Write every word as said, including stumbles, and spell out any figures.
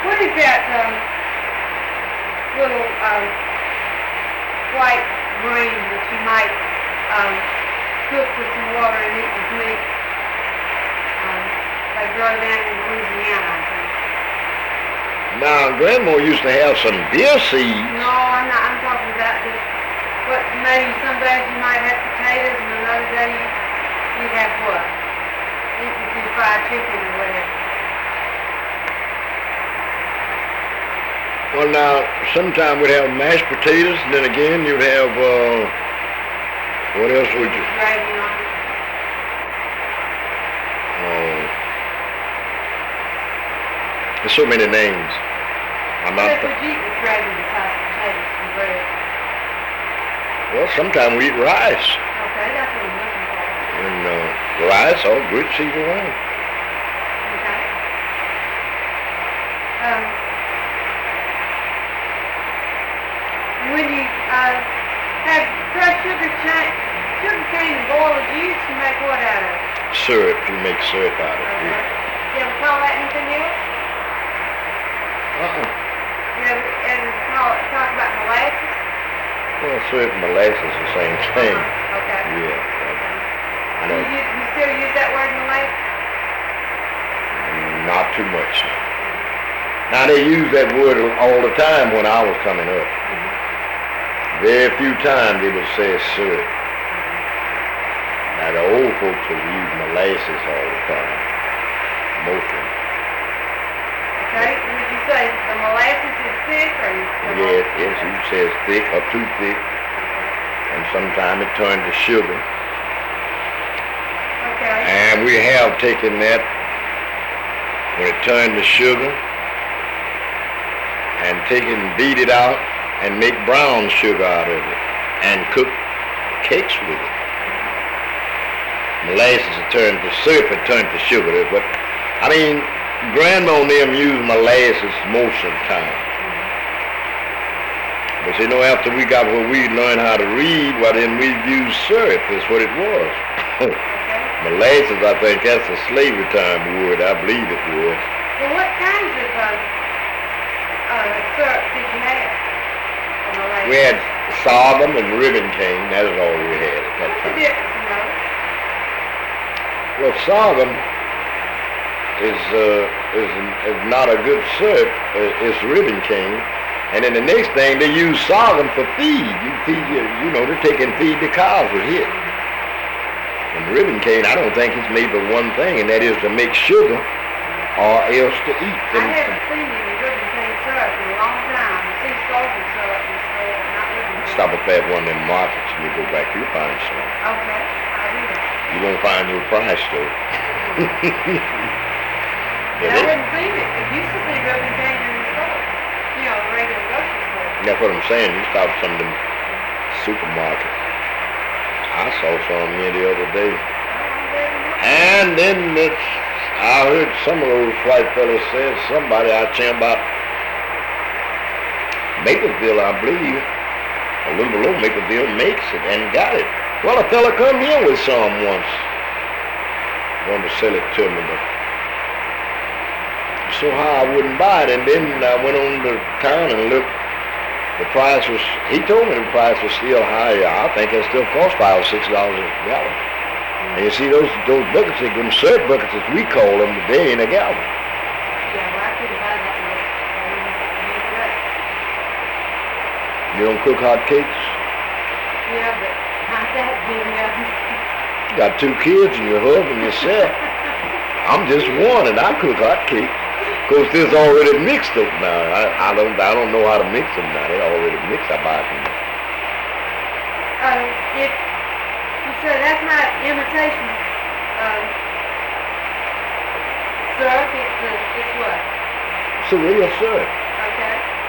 What is that um, little um, white grain that you might um, cook with some water and eat with meat? Um, they grow down in Louisiana, I think. Now, Grandma used to have some deer seeds. No, I'm not. I'm talking about just what maybe some days you might have potatoes and another day you, you'd have what? Eat with your fried chicken or whatever. Well, now, sometime we'd have mashed potatoes, and then again you'd have, uh, what else would you? Gravy on it. Oh, there's so many names. I'm not. What would you eat with gravy besides potatoes and bread? Well, sometimes we eat rice. Okay, that's what I'm looking for. And uh, rice or grits either way. Okay. Um, and when you uh, have crushed sugar, cha- sugar cane and boil the juice, you make what out of it? Syrup, you make syrup out of it. Okay. Yeah. You ever call that anything else? Uh-uh. You ever, ever call, talk about molasses? Well, syrup and molasses is the same thing. Uh-huh. Okay. Yeah. I You, know. use, you still use that word molasses? Not too much. Now, they use that word all the time when I was coming up. Mm-hmm. Very few times they would say syrup. Now, the old folks would use molasses all the time. Most of them. Okay, would you say the molasses is thick or you? Yes, yes, you say it's thick or too thick. And sometimes it turns to sugar. Okay. And we have taken that when it turned to sugar and taken, beat it out and make brown sugar out of it and cook cakes with it. Molasses it turned to syrup, it turned to sugar. But I mean, Grandma and them use molasses most of the time. But you know, after we got where we learned how to read, well then we used syrup. That's what it was. Okay. Molasses, I think that's a slavery time word. I believe it was. Well, what kinds of uh, uh, syrup did you have? For molasses? We had sorghum and ribbon cane. That is all we had at that What's the time. difference, you know? Well, sorghum is uh, is, is not a good syrup. Uh, it's ribbon cane. And then the next thing, they use sorghum for feed. You feed your, you know, they're taking feed the cows with it. And ribbon cane, I don't think it's made but one thing, and that is to make sugar or else to eat. I haven't seen any ribbon cane syrup in a long time. I see sorghum syrup and stuff, not ribbon cane. Stop up at one of them markets and you go back, you'll find some. Okay, I'll do that. You won't find no price though. And I hadn't seen it. I used to see ribbon cane in the store. You know, the regular grocery store. That's what I'm saying. You stop some of them supermarkets. I saw some here the other day. Oh, I'm glad to know. And then it's, I heard some of those white fellas said, somebody out there about Mapleville, I believe, a little below Mapleville, makes it and got it. Well, a fella come here with some once. Wanted to sell it to me, but so how I wouldn't buy it. And then I went on to town and looked. The price was, he told me the price was still higher. I think it still costs five or six dollars a gallon. And you see those those buckets, them syrup buckets as we call them, they ain't a gallon. Yeah, well, I couldn't buy that much. I wouldn't use that. You don't cook hot cakes? Yeah, but not that big. You got two kids and your husband yourself. I'm just one and I cook hot cakes. Of course, this already mixed up now. I, I don't I don't know how to mix them now. They already mixed. I buy them. Uh, if you say that's not imitation uh, syrup, it's, uh, it's what? It's a real syrup.